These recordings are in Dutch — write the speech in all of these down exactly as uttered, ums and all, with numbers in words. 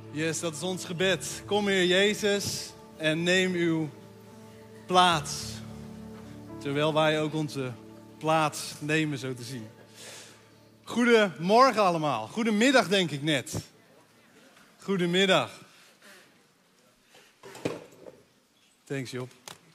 Yes, dat is ons gebed. Kom Heer Jezus en neem uw plaats. Terwijl wij ook onze plaats nemen, zo te zien. Goedemorgen allemaal. Goedemiddag denk ik net. Goedemiddag. Thanks Job.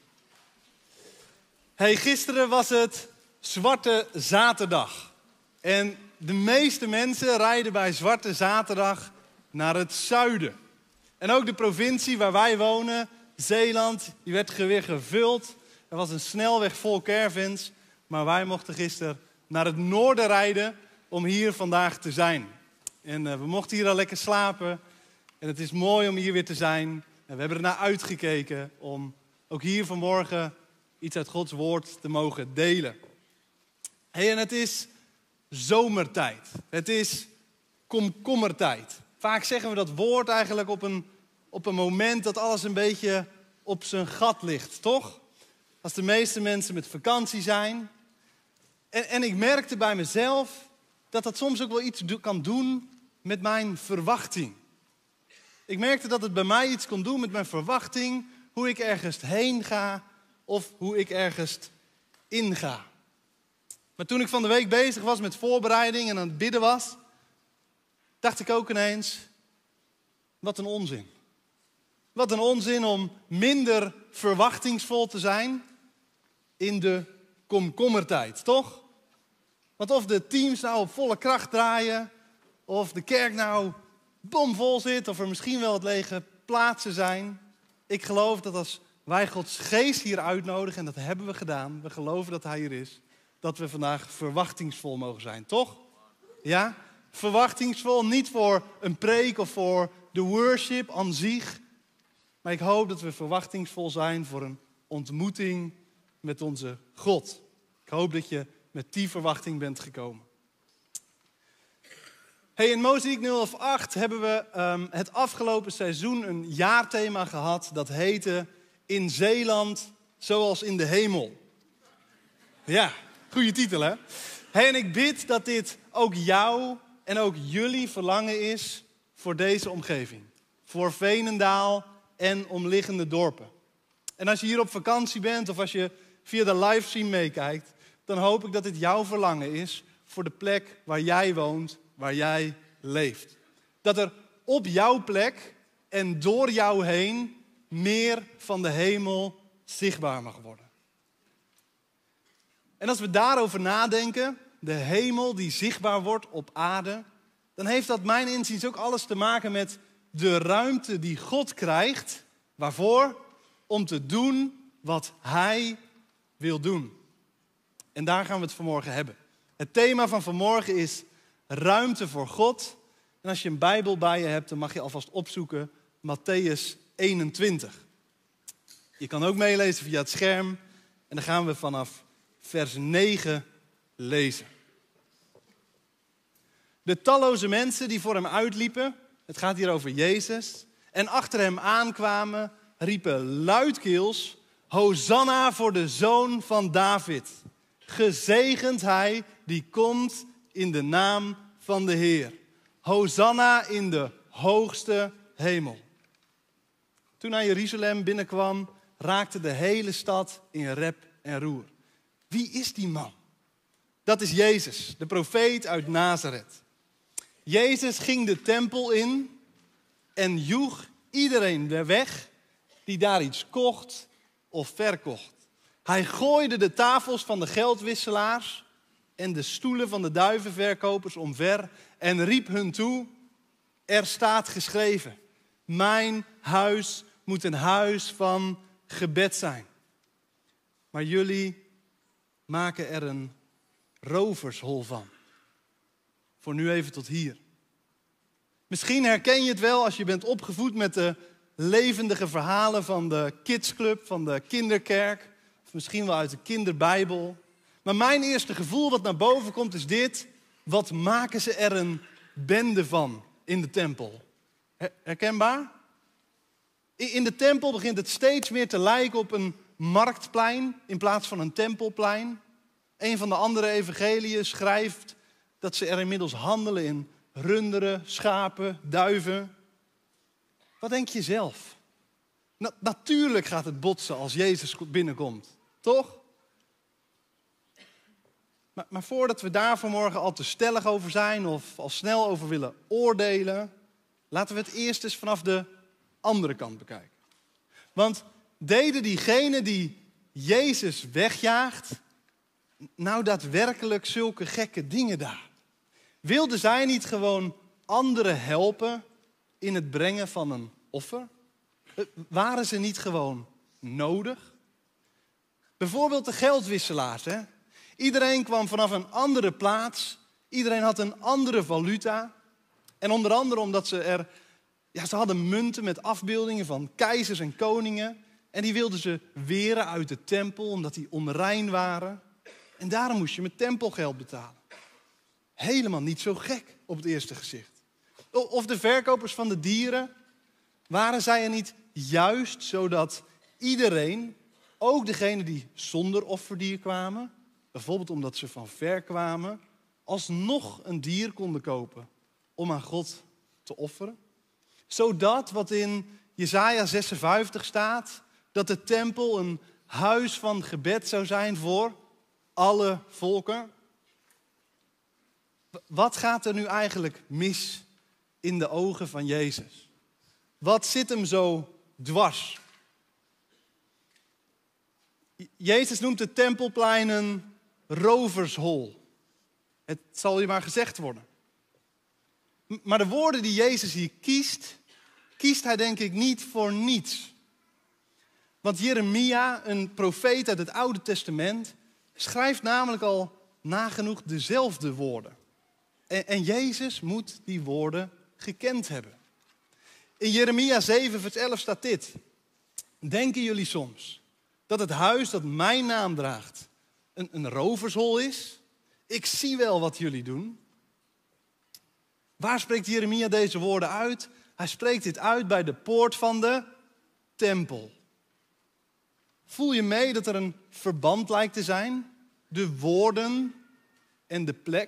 Hey, gisteren was het Zwarte Zaterdag. En de meeste mensen rijden bij Zwarte Zaterdag naar het zuiden. En ook de provincie waar wij wonen, Zeeland, die werd weer gevuld. Er was een snelweg vol caravans. Maar wij mochten gisteren naar het noorden rijden om hier vandaag te zijn. En uh, we mochten hier al lekker slapen. En het is mooi om hier weer te zijn. En we hebben er naar uitgekeken om ook hier vanmorgen iets uit Gods woord te mogen delen. Hey, en het is zomertijd. Het is komkommertijd. Vaak zeggen we dat woord eigenlijk op een, op een moment dat alles een beetje op zijn gat ligt, toch? Als de meeste mensen met vakantie zijn. En, en ik merkte bij mezelf dat dat soms ook wel iets do- kan doen met mijn verwachting. Ik merkte dat het bij mij iets kon doen met mijn verwachting, hoe ik ergens heen ga of hoe ik ergens inga. Maar toen ik van de week bezig was met voorbereiding en aan het bidden was, dacht ik ook ineens, wat een onzin. Wat een onzin om minder verwachtingsvol te zijn in de komkommertijd, toch? Want of de teams nou op volle kracht draaien, of de kerk nou bomvol zit, of er misschien wel wat lege plaatsen zijn. Ik geloof dat als wij Gods geest hier uitnodigen, en dat hebben we gedaan, we geloven dat hij hier is, dat we vandaag verwachtingsvol mogen zijn, toch? Ja? Verwachtingsvol, niet voor een preek of voor de worship aan zich. Maar ik hoop dat we verwachtingsvol zijn voor een ontmoeting met onze God. Ik hoop dat je met die verwachting bent gekomen. Hey, in Mozaïek nul acht hebben we um, het afgelopen seizoen een jaarthema gehad. Dat heette In Zeeland zoals in de hemel. Ja, goede titel hè? Hey, en ik bid dat dit ook jou en ook jullie verlangen is voor deze omgeving. Voor Veenendaal en omliggende dorpen. En als je hier op vakantie bent of als je via de livestream meekijkt, dan hoop ik dat dit jouw verlangen is voor de plek waar jij woont, waar jij leeft. Dat er op jouw plek en door jou heen meer van de hemel zichtbaar mag worden. En als we daarover nadenken, de hemel die zichtbaar wordt op aarde, dan heeft dat mijn inziens ook alles te maken met de ruimte die God krijgt. Waarvoor? Om te doen wat hij wil doen. En daar gaan we het vanmorgen hebben. Het thema van vanmorgen is ruimte voor God. En als je een Bijbel bij je hebt, dan mag je alvast opzoeken Mattheüs eenentwintig. Je kan ook meelezen via het scherm. En dan gaan we vanaf vers negen lezen. De talloze mensen die voor hem uitliepen, het gaat hier over Jezus, en achter hem aankwamen, riepen luidkeels, Hosanna voor de Zoon van David. Gezegend hij die komt in de naam van de Heer. Hosanna in de hoogste hemel. Toen hij Jeruzalem binnenkwam, raakte de hele stad in rep en roer. Wie is die man? Dat is Jezus, de profeet uit Nazareth. Jezus ging de tempel in en joeg iedereen weer weg die daar iets kocht of verkocht. Hij gooide de tafels van de geldwisselaars en de stoelen van de duivenverkopers omver en riep hun toe, er staat geschreven, mijn huis moet een huis van gebed zijn. Maar jullie maken er een rovershol van. Voor nu even tot hier. Misschien herken je het wel als je bent opgevoed met de levendige verhalen van de kidsclub, van de kinderkerk. Of misschien wel uit de kinderbijbel. Maar mijn eerste gevoel wat naar boven komt is dit. Wat maken ze er een bende van in de tempel? Herkenbaar? In de tempel begint het steeds meer te lijken op een marktplein in plaats van een tempelplein. Een van de andere evangeliën schrijft dat ze er inmiddels handelen in runderen, schapen, duiven. Wat denk je zelf? Na- natuurlijk gaat het botsen als Jezus binnenkomt, toch? Maar, maar voordat we daar vanmorgen al te stellig over zijn of al snel over willen oordelen, laten we het eerst eens vanaf de andere kant bekijken. Want deden diegenen die Jezus wegjaagt nou daadwerkelijk zulke gekke dingen daar? Wilden zij niet gewoon anderen helpen in het brengen van een offer? Waren ze niet gewoon nodig? Bijvoorbeeld de geldwisselaars. Hè? Iedereen kwam vanaf een andere plaats. Iedereen had een andere valuta. En onder andere omdat ze er... Ja, ze hadden munten met afbeeldingen van keizers en koningen. En die wilden ze weren uit de tempel, omdat die onrein waren. En daarom moest je met tempelgeld betalen. Helemaal niet zo gek op het eerste gezicht. Of de verkopers van de dieren. Waren zij er niet juist zodat iedereen, ook degenen die zonder offerdier kwamen, bijvoorbeeld omdat ze van ver kwamen, alsnog een dier konden kopen om aan God te offeren? Zodat, wat in Jesaja zesenvijftig staat, dat de tempel een huis van gebed zou zijn voor alle volken. Wat gaat er nu eigenlijk mis in de ogen van Jezus? Wat zit hem zo dwars? Jezus noemt het tempelplein een rovershol. Het zal je maar gezegd worden. Maar de woorden die Jezus hier kiest, kiest hij denk ik niet voor niets. Want Jeremia, een profeet uit het Oude Testament, schrijft namelijk al nagenoeg dezelfde woorden. En, en Jezus moet die woorden gekend hebben. In Jeremia zeven vers elf staat dit. Denken jullie soms dat het huis dat mijn naam draagt een, een rovershol is? Ik zie wel wat jullie doen. Waar spreekt Jeremia deze woorden uit? Hij spreekt dit uit bij de poort van de tempel. Voel je mee dat er een verband lijkt te zijn? De woorden en de plek.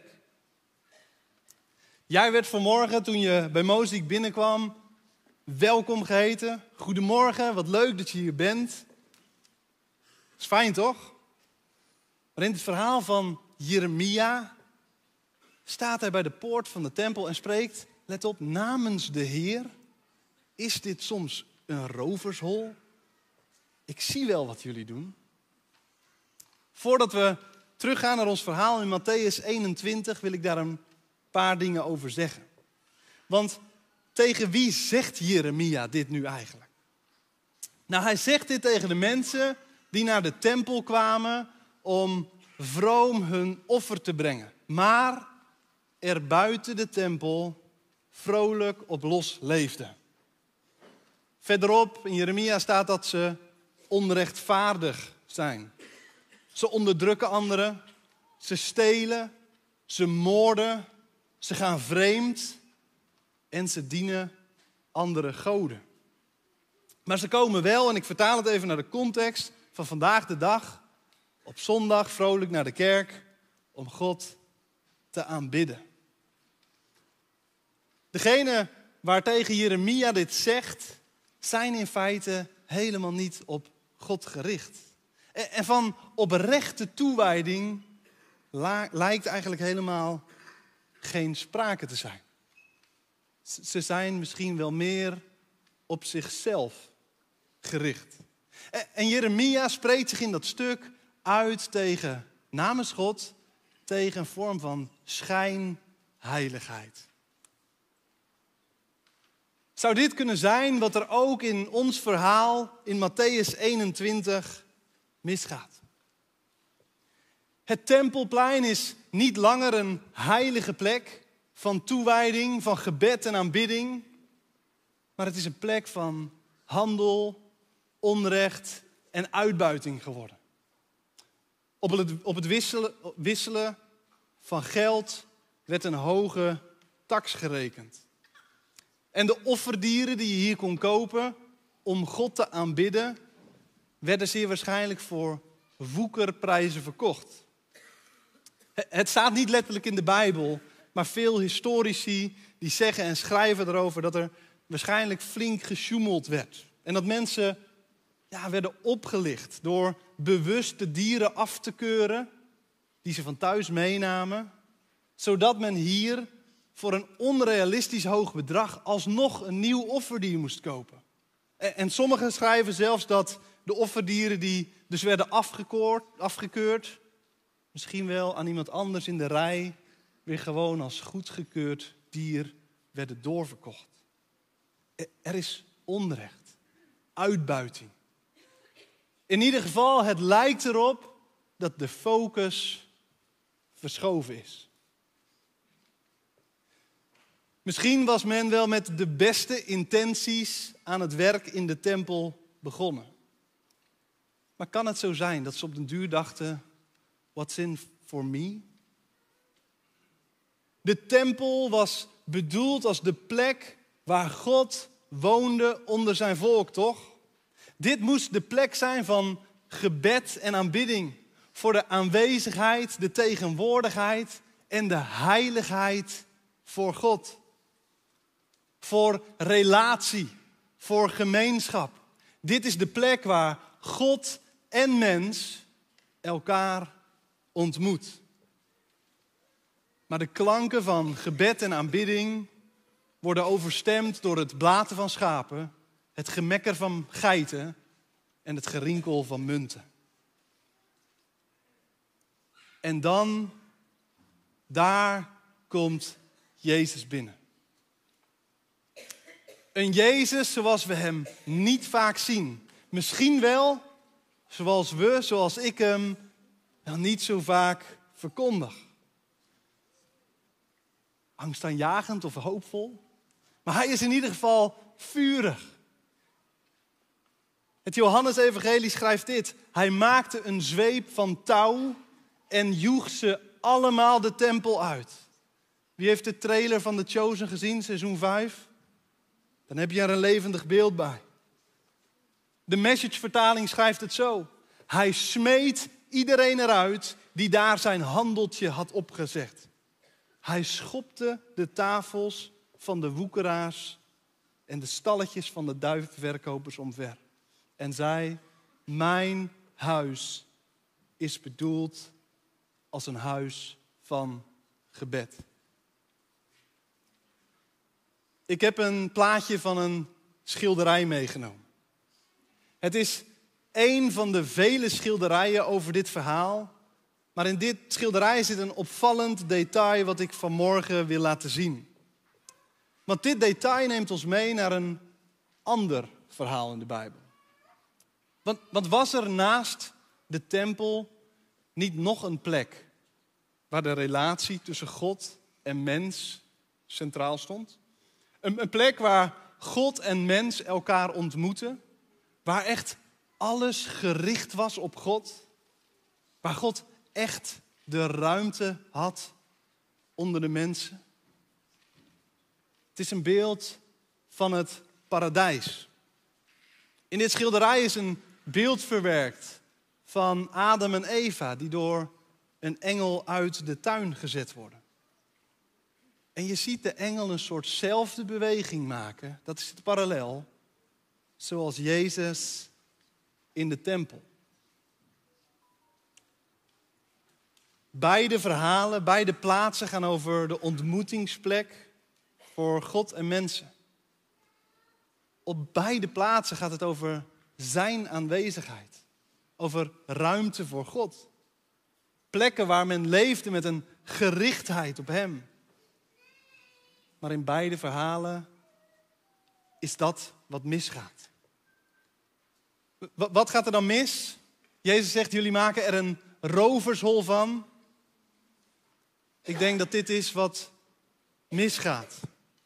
Jij werd vanmorgen, toen je bij Mozaïek binnenkwam, welkom geheten. Goedemorgen, wat leuk dat je hier bent. Dat is fijn, toch? Maar in het verhaal van Jeremia staat hij bij de poort van de tempel en spreekt, let op, namens de Heer. Is dit soms een rovershol? Ik zie wel wat jullie doen. Voordat we teruggaan naar ons verhaal in Mattheüs eenentwintig, wil ik daar een paar dingen over zeggen. Want tegen wie zegt Jeremia dit nu eigenlijk? Nou, hij zegt dit tegen de mensen die naar de tempel kwamen om vroom hun offer te brengen. Maar er buiten de tempel vrolijk op los leefden. Verderop in Jeremia staat dat ze onrechtvaardig zijn. Ze onderdrukken anderen, ze stelen, ze moorden, ze gaan vreemd en ze dienen andere goden. Maar ze komen wel, en ik vertaal het even naar de context van vandaag de dag, op zondag vrolijk naar de kerk om God te aanbidden. Degene waartegen Jeremia dit zegt, zijn in feite helemaal niet op God gericht. En van oprechte toewijding lijkt eigenlijk helemaal geen sprake te zijn. Ze zijn misschien wel meer op zichzelf gericht. En Jeremia spreekt zich in dat stuk uit tegen, namens God, tegen een vorm van schijnheiligheid. Zou dit kunnen zijn wat er ook in ons verhaal in Mattheüs eenentwintig misgaat? Het tempelplein is niet langer een heilige plek van toewijding, van gebed en aanbidding, maar het is een plek van handel, onrecht en uitbuiting geworden. Op het, op het wisselen, wisselen van geld werd een hoge taks gerekend. En de offerdieren die je hier kon kopen om God te aanbidden, werden zeer waarschijnlijk voor woekerprijzen verkocht. Het staat niet letterlijk in de Bijbel, maar veel historici die zeggen en schrijven erover dat er waarschijnlijk flink gesjoemeld werd. En dat mensen ja, werden opgelicht door bewust de dieren af te keuren die ze van thuis meenamen, zodat men hier voor een onrealistisch hoog bedrag alsnog een nieuw offerdier moest kopen. En, en sommigen schrijven zelfs dat de offerdieren die dus werden afgekeurd, afgekeurd, misschien wel aan iemand anders in de rij, weer gewoon als goedgekeurd dier werden doorverkocht. Er is onrecht, uitbuiting. In ieder geval, het lijkt erop dat de focus verschoven is. Misschien was men wel met de beste intenties aan het werk in de tempel begonnen. Maar kan het zo zijn dat ze op den duur dachten, what's in for me? De tempel was bedoeld als de plek waar God woonde onder zijn volk, toch? Dit moest de plek zijn van gebed en aanbidding. Voor de aanwezigheid, de tegenwoordigheid en de heiligheid voor God. Voor relatie, voor gemeenschap. Dit is de plek waar God en mens elkaar ontmoet. Maar de klanken van gebed en aanbidding worden overstemd door het blaten van schapen, het gemekker van geiten en het gerinkel van munten. En dan, daar komt Jezus binnen. Een Jezus zoals we hem niet vaak zien. Misschien wel zoals we, zoals ik hem, wel niet zo vaak verkondig. Angstaanjagend of hoopvol. Maar hij is in ieder geval vurig. Het Johannesevangelie schrijft dit. Hij maakte een zweep van touw en joeg ze allemaal de tempel uit. Wie heeft de trailer van The Chosen gezien, seizoen vijf? Dan heb je er een levendig beeld bij. De Message-vertaling schrijft het zo. Hij smeet iedereen eruit die daar zijn handeltje had opgezet. Hij schopte de tafels van de woekeraars en de stalletjes van de duivenverkopers omver. En zei, mijn huis is bedoeld als een huis van gebed. Ik heb een plaatje van een schilderij meegenomen. Het is één van de vele schilderijen over dit verhaal. Maar in dit schilderij zit een opvallend detail wat ik vanmorgen wil laten zien. Want dit detail neemt ons mee naar een ander verhaal in de Bijbel. Want, want was er naast de tempel niet nog een plek waar de relatie tussen God en mens centraal stond? Een, een plek waar God en mens elkaar ontmoeten. Waar echt alles gericht was op God. Waar God echt de ruimte had onder de mensen. Het is een beeld van het paradijs. In dit schilderij is een beeld verwerkt van Adam en Eva die door een engel uit de tuin gezet worden. En je ziet de engel een soortzelfde beweging maken, dat is het parallel, zoals Jezus in de tempel. Beide verhalen, beide plaatsen gaan over de ontmoetingsplek voor God en mensen. Op beide plaatsen gaat het over zijn aanwezigheid. Over ruimte voor God. Plekken waar men leefde met een gerichtheid op hem. Maar in beide verhalen is dat wat misgaat. Wat gaat er dan mis? Jezus zegt, jullie maken er een rovershol van. Ik denk dat dit is wat misgaat.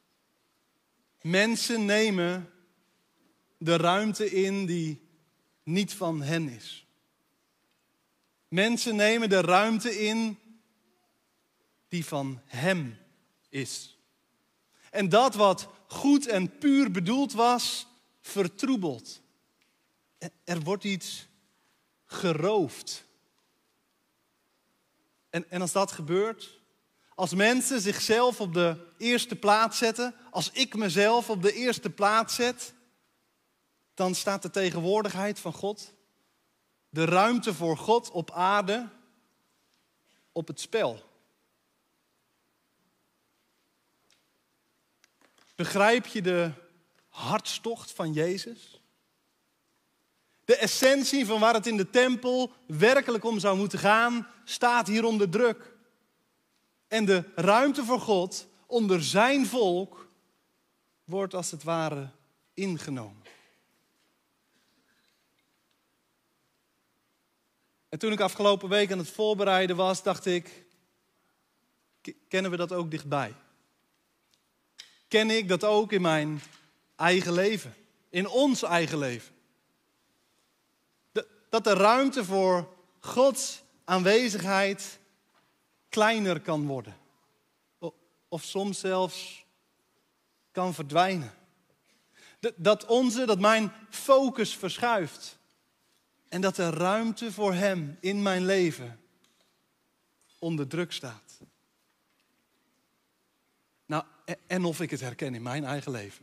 Mensen nemen de ruimte in die niet van hen is. Mensen nemen de ruimte in die van hem is. En dat wat goed en puur bedoeld was, vertroebelt. Er wordt iets geroofd. En, en als dat gebeurt, als mensen zichzelf op de eerste plaats zetten, als ik mezelf op de eerste plaats zet, dan staat de tegenwoordigheid van God, de ruimte voor God op aarde, op het spel. Begrijp je de hartstocht van Jezus? De essentie van waar het in de tempel werkelijk om zou moeten gaan, staat hier onder druk. En de ruimte voor God onder zijn volk wordt als het ware ingenomen. En toen ik afgelopen week aan het voorbereiden was, dacht ik, kennen we dat ook dichtbij? Ken ik dat ook in mijn eigen leven? In ons eigen leven? Dat de ruimte voor Gods aanwezigheid kleiner kan worden. Of soms zelfs kan verdwijnen. Dat onze, dat mijn focus verschuift. En dat de ruimte voor Hem in mijn leven onder druk staat. Nou, en of ik het herken in mijn eigen leven.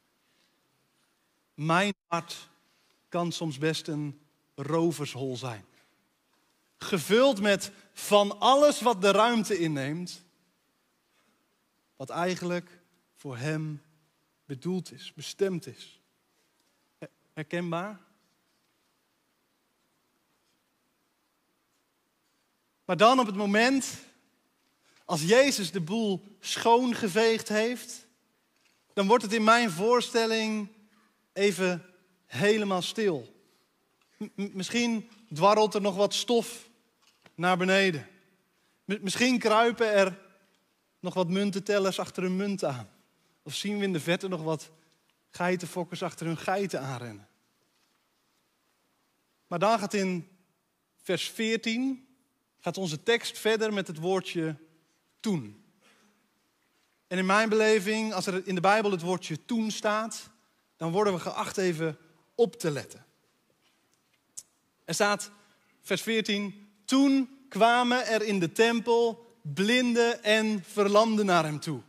Mijn hart kan soms best een rovershol zijn. Gevuld met van alles wat de ruimte inneemt. Wat eigenlijk voor Hem bedoeld is, bestemd is. Herkenbaar? Maar dan op het moment, als Jezus de boel schoongeveegd heeft, dan wordt het in mijn voorstelling even helemaal stil. M- misschien dwarrelt er nog wat stof naar beneden. M- misschien kruipen er nog wat muntentellers achter hun munten aan. Of zien we in de verte nog wat geitenfokkers achter hun geiten aanrennen. Maar dan gaat in vers veertien... gaat onze tekst verder met het woordje toen. En in mijn beleving, als er in de Bijbel het woordje toen staat, dan worden we geacht even op te letten. Er staat, vers veertien, toen kwamen er in de tempel blinden en verlamden naar hem toe.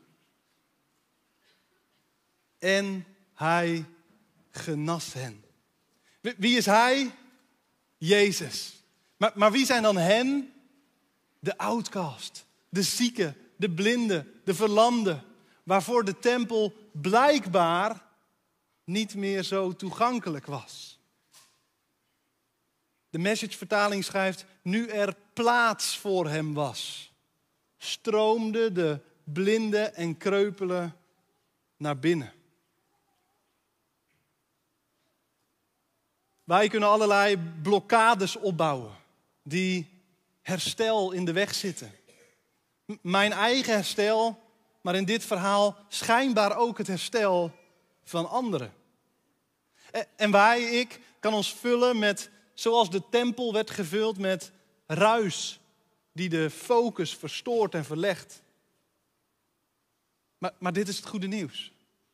En hij genas hen. Wie is hij? Jezus. Maar, maar wie zijn dan hen? De outcast, de zieken, de blinden, de verlamden, waarvoor de tempel blijkbaar niet meer zo toegankelijk was. De Message-vertaling schrijft, nu er plaats voor hem was, stroomden de blinden en kreupelen naar binnen. Wij kunnen allerlei blokkades opbouwen die herstel in de weg zitten. M- mijn eigen herstel, maar in dit verhaal schijnbaar ook het herstel van anderen. En, en wij, ik, kan ons vullen met, zoals de tempel werd gevuld met ruis die de focus verstoort en verlegt. Maar, maar dit is het goede nieuws.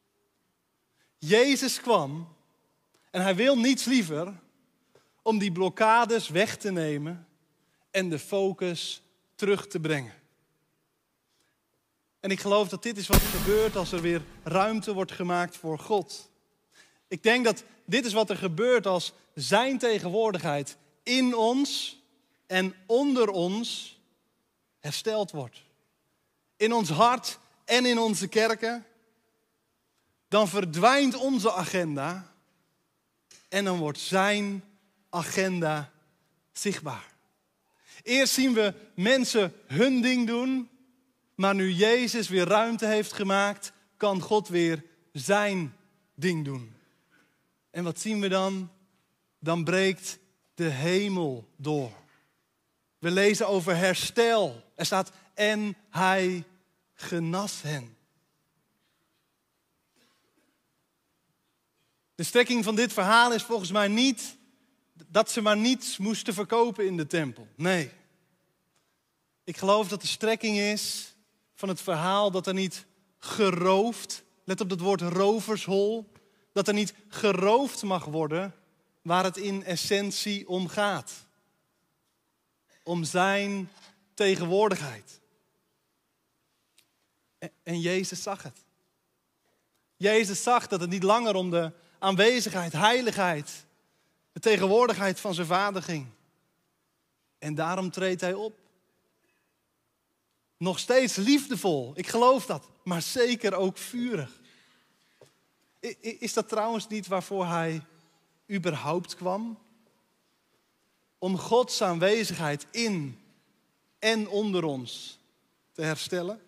Jezus kwam en hij wil niets liever om die blokkades weg te nemen en de focus terug te brengen. En ik geloof dat dit is wat er gebeurt als er weer ruimte wordt gemaakt voor God. Ik denk dat dit is wat er gebeurt als zijn tegenwoordigheid in ons en onder ons hersteld wordt. In ons hart en in onze kerken. Dan verdwijnt onze agenda en dan wordt zijn agenda zichtbaar. Eerst zien we mensen hun ding doen, maar nu Jezus weer ruimte heeft gemaakt, kan God weer zijn ding doen. En wat zien we dan? Dan breekt de hemel door. We lezen over herstel. Er staat, en hij genas hen. De strekking van dit verhaal is volgens mij niet dat ze maar niets moesten verkopen in de tempel. Nee. Ik geloof dat de strekking is van het verhaal dat er niet geroofd, let op dat woord rovershol, dat er niet geroofd mag worden waar het in essentie om gaat. Om zijn tegenwoordigheid. En Jezus zag het. Jezus zag dat het niet langer om de aanwezigheid, heiligheid, de tegenwoordigheid van zijn Vader ging. En daarom treedt hij op. Nog steeds liefdevol, ik geloof dat, maar zeker ook vurig. Is dat trouwens niet waarvoor hij überhaupt kwam? Om Gods aanwezigheid in en onder ons te herstellen?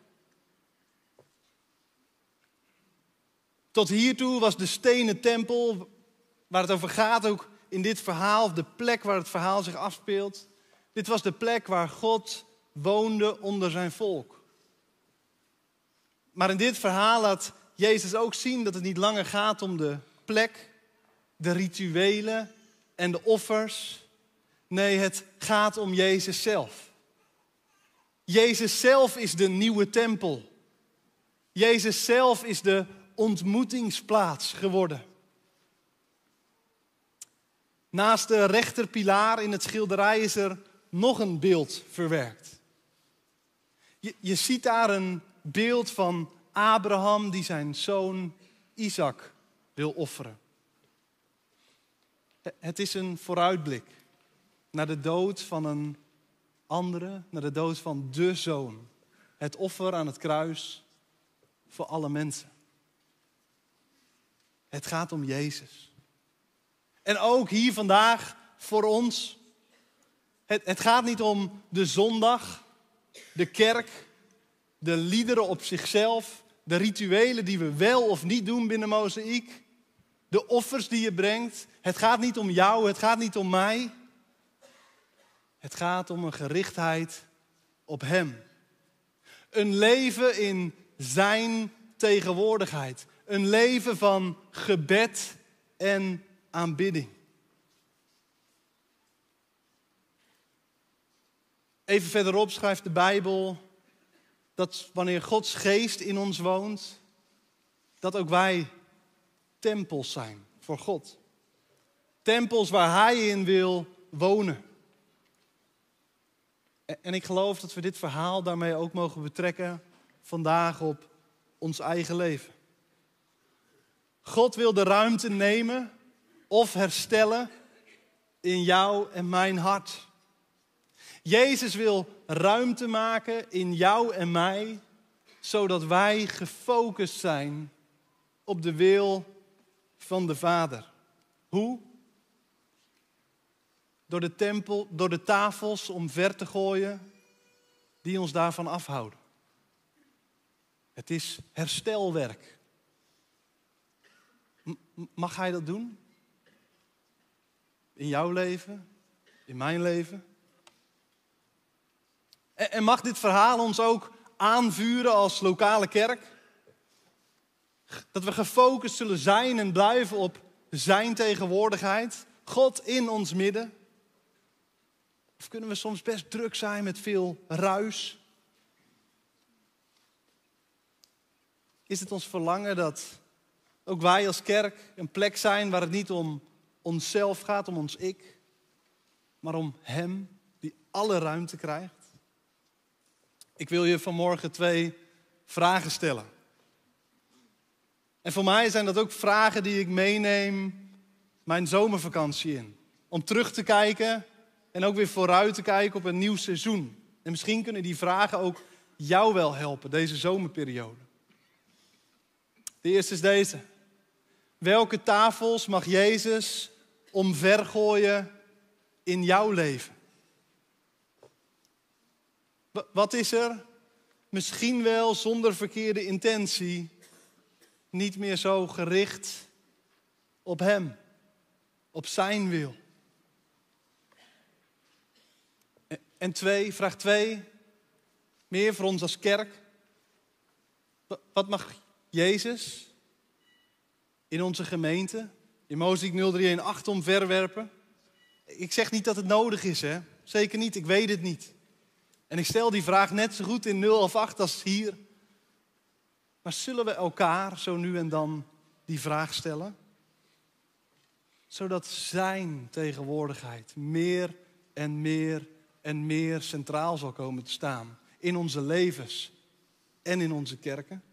Tot hiertoe was de stenen tempel, waar het over gaat ook in dit verhaal, de plek waar het verhaal zich afspeelt. Dit was de plek waar God woonde onder zijn volk. Maar in dit verhaal laat Jezus ook zien dat het niet langer gaat om de plek, de rituelen en de offers. Nee, het gaat om Jezus zelf. Jezus zelf is de nieuwe tempel. Jezus zelf is de ontmoetingsplaats geworden. Naast de rechterpilaar in het schilderij is er nog een beeld verwerkt. Je, je ziet daar een beeld van Abraham die zijn zoon Isaac wil offeren. Het is een vooruitblik naar de dood van een andere, naar de dood van de zoon. Het offer aan het kruis voor alle mensen. Het gaat om Jezus. En ook hier vandaag voor ons. Het, het gaat niet om de zondag, de kerk, de liederen op zichzelf, de rituelen die we wel of niet doen binnen Mozaïek, de offers die je brengt. Het gaat niet om jou, het gaat niet om mij. Het gaat om een gerichtheid op Hem. Een leven in zijn tegenwoordigheid. Een leven van gebed en aanbidding. Even verderop schrijft de Bijbel dat wanneer Gods geest in ons woont, dat ook wij tempels zijn voor God. Tempels waar Hij in wil wonen. En ik geloof dat we dit verhaal daarmee ook mogen betrekken vandaag op ons eigen leven. God wil de ruimte nemen of herstellen in jou en mijn hart. Jezus wil ruimte maken in jou en mij, zodat wij gefocust zijn op de wil van de Vader. Hoe? Door de tempel, door de tafels omver te gooien die ons daarvan afhouden. Het is herstelwerk. Mag Hij dat doen? In jouw leven? In mijn leven? En mag dit verhaal ons ook aanvuren als lokale kerk? Dat we gefocust zullen zijn en blijven op zijn tegenwoordigheid. God in ons midden. Of kunnen we soms best druk zijn met veel ruis? Is het ons verlangen dat ook wij als kerk een plek zijn waar het niet om onszelf gaat, om ons ik, maar om Hem die alle ruimte krijgt? Ik wil je vanmorgen twee vragen stellen. En voor mij zijn dat ook vragen die ik meeneem mijn zomervakantie in. Om terug te kijken en ook weer vooruit te kijken op een nieuw seizoen. En misschien kunnen die vragen ook jou wel helpen, deze zomerperiode. De eerste is deze. Welke tafels mag Jezus omvergooien in jouw leven? Wat is er, misschien wel zonder verkeerde intentie, niet meer zo gericht op Hem, op zijn wil? En twee, vraag twee, meer voor ons als kerk. Wat mag Jezus in onze gemeente, in Mozaïek nul drie een acht omverwerpen? Ik zeg niet dat het nodig is, hè? Zeker niet, ik weet het niet. En ik stel die vraag net zo goed in nul of acht als hier. Maar zullen we elkaar zo nu en dan die vraag stellen? Zodat zijn tegenwoordigheid meer en meer en meer centraal zal komen te staan in onze levens en in onze kerken.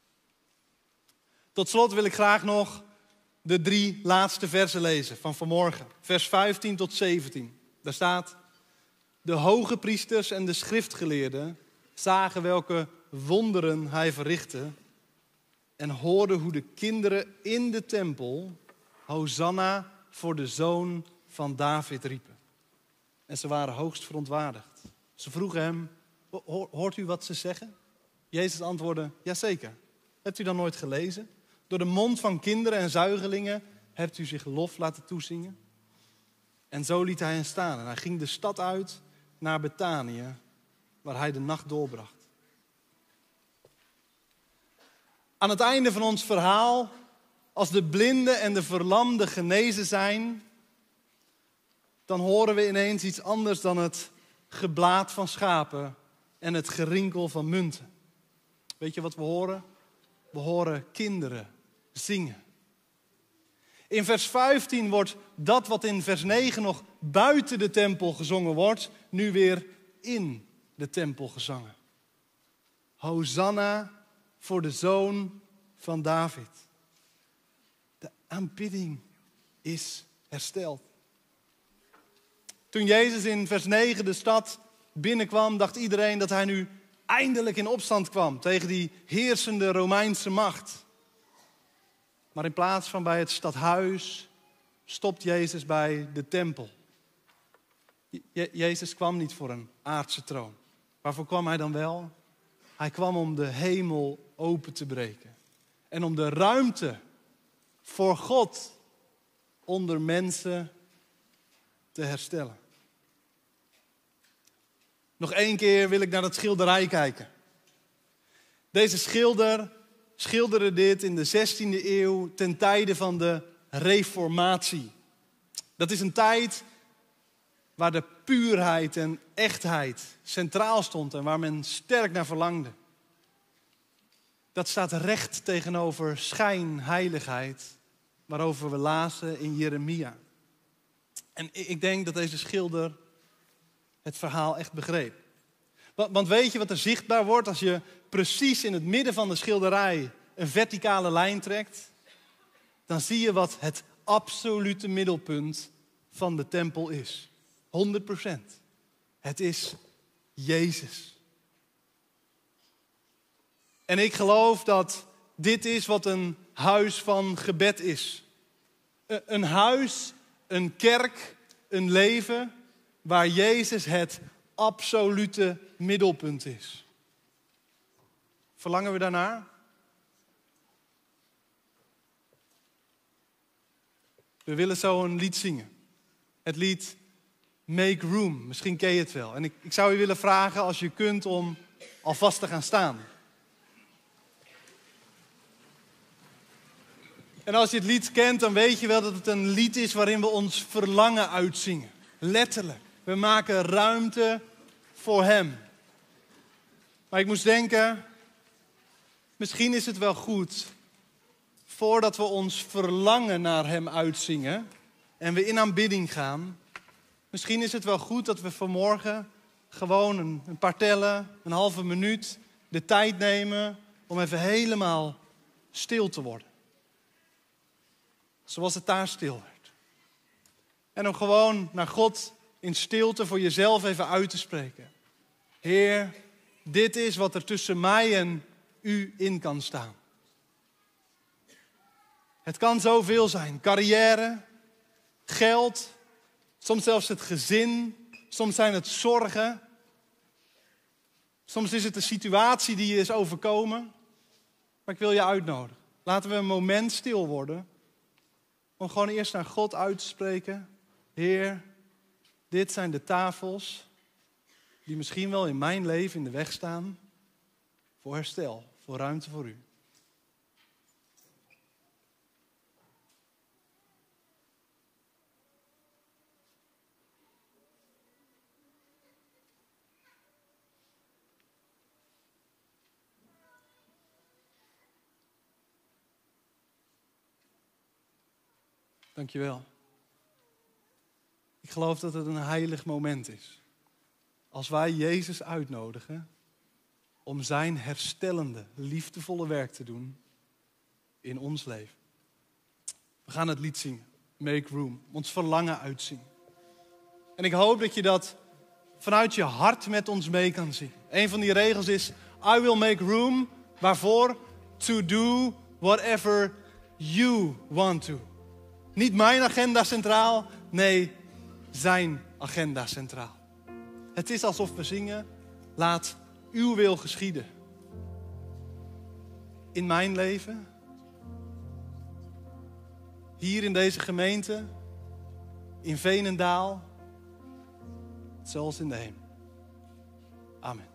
Tot slot wil ik graag nog de drie laatste versen lezen van vanmorgen. Vers vijftien tot zeventien. Daar staat: de hoge priesters en de schriftgeleerden zagen welke wonderen hij verrichtte en hoorden hoe de kinderen in de tempel Hosanna voor de zoon van David riepen. En ze waren hoogst verontwaardigd. Ze vroegen hem: hoort u wat ze zeggen? Jezus antwoordde: jazeker. Hebt u dan nooit gelezen? Door de mond van kinderen en zuigelingen hebt u zich lof laten toezingen. En zo liet hij hen staan. En hij ging de stad uit naar Betanië, waar hij de nacht doorbracht. Aan het einde van ons verhaal, als de blinden en de verlamden genezen zijn, dan horen we ineens iets anders dan het geblaat van schapen en het gerinkel van munten. Weet je wat we horen? We horen kinderen zingen. In vers vijftien wordt dat wat in vers negen nog buiten de tempel gezongen wordt, nu weer in de tempel gezongen. Hosanna voor de zoon van David. De aanbidding is hersteld. Toen Jezus in vers negen de stad binnenkwam, dacht iedereen dat hij nu eindelijk in opstand kwam tegen die heersende Romeinse macht. Maar in plaats van bij het stadhuis stopt Jezus bij de tempel. Je- Jezus kwam niet voor een aardse troon. Waarvoor kwam hij dan wel? Hij kwam om de hemel open te breken. En om de ruimte voor God onder mensen te herstellen. Nog één keer wil ik naar dat schilderij kijken. Deze schilder schilderde dit in de zestiende eeuw ten tijde van de Reformatie. Dat is een tijd waar de puurheid en echtheid centraal stond en waar men sterk naar verlangde. Dat staat recht tegenover schijnheiligheid, waarover we lazen in Jeremia. En ik denk dat deze schilder het verhaal echt begreep. Want weet je wat er zichtbaar wordt als je precies in het midden van de schilderij een verticale lijn trekt? Dan zie je wat het absolute middelpunt van de tempel is. honderd procent. Het is Jezus. En ik geloof dat dit is wat een huis van gebed is. Een huis, een kerk, een leven waar Jezus het absolute middelpunt is. Verlangen we daarnaar? We willen zo een lied zingen. Het lied Make Room. Misschien ken je het wel. En ik, ik zou je willen vragen, als je kunt, om alvast te gaan staan. En als je het lied kent, dan weet je wel dat het een lied is waarin we ons verlangen uitzingen. Letterlijk. We maken ruimte voor Hem. Maar ik moest denken, misschien is het wel goed, voordat we ons verlangen naar Hem uitzingen en we in aanbidding gaan, misschien is het wel goed dat we vanmorgen gewoon een, een paar tellen, een halve minuut, de tijd nemen om even helemaal stil te worden. Zoals het daar stil werd. En om gewoon naar God in stilte voor jezelf even uit te spreken. Heer, dit is wat er tussen mij en u in kan staan. Het kan zoveel zijn. Carrière, geld, soms zelfs het gezin, soms zijn het zorgen. Soms is het de situatie die je is overkomen. Maar ik wil je uitnodigen. Laten we een moment stil worden om gewoon eerst naar God uit te spreken. Heer, dit zijn de tafels die misschien wel in mijn leven in de weg staan voor herstel, voor ruimte voor u. Dankjewel. Ik geloof dat het een heilig moment is. Als wij Jezus uitnodigen om zijn herstellende, liefdevolle werk te doen in ons leven. We gaan het lied zingen, Make Room, ons verlangen uitzingen. En ik hoop dat je dat vanuit je hart met ons mee kan zien. Een van die regels is, I will make room, waarvoor? To do whatever you want to. Niet mijn agenda centraal, nee, zijn agenda centraal. Het is alsof we zingen, laat uw wil geschieden. In mijn leven, hier in deze gemeente, in Veenendaal, zoals in de hemel. Amen.